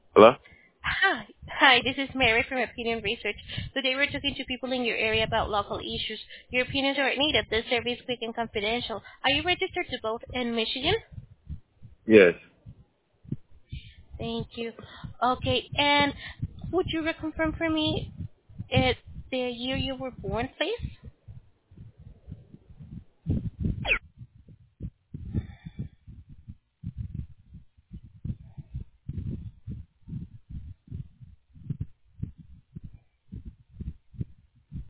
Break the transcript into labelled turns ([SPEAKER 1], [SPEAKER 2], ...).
[SPEAKER 1] Hello?
[SPEAKER 2] Hi, this is Mary from Opinion Research. Today we're talking to people in your area about local issues. Your opinions are needed. This survey is quick and confidential. Are you registered to vote in Michigan?
[SPEAKER 1] Yes.
[SPEAKER 2] Thank you. Okay, and would you reconfirm for me the year you were born, please?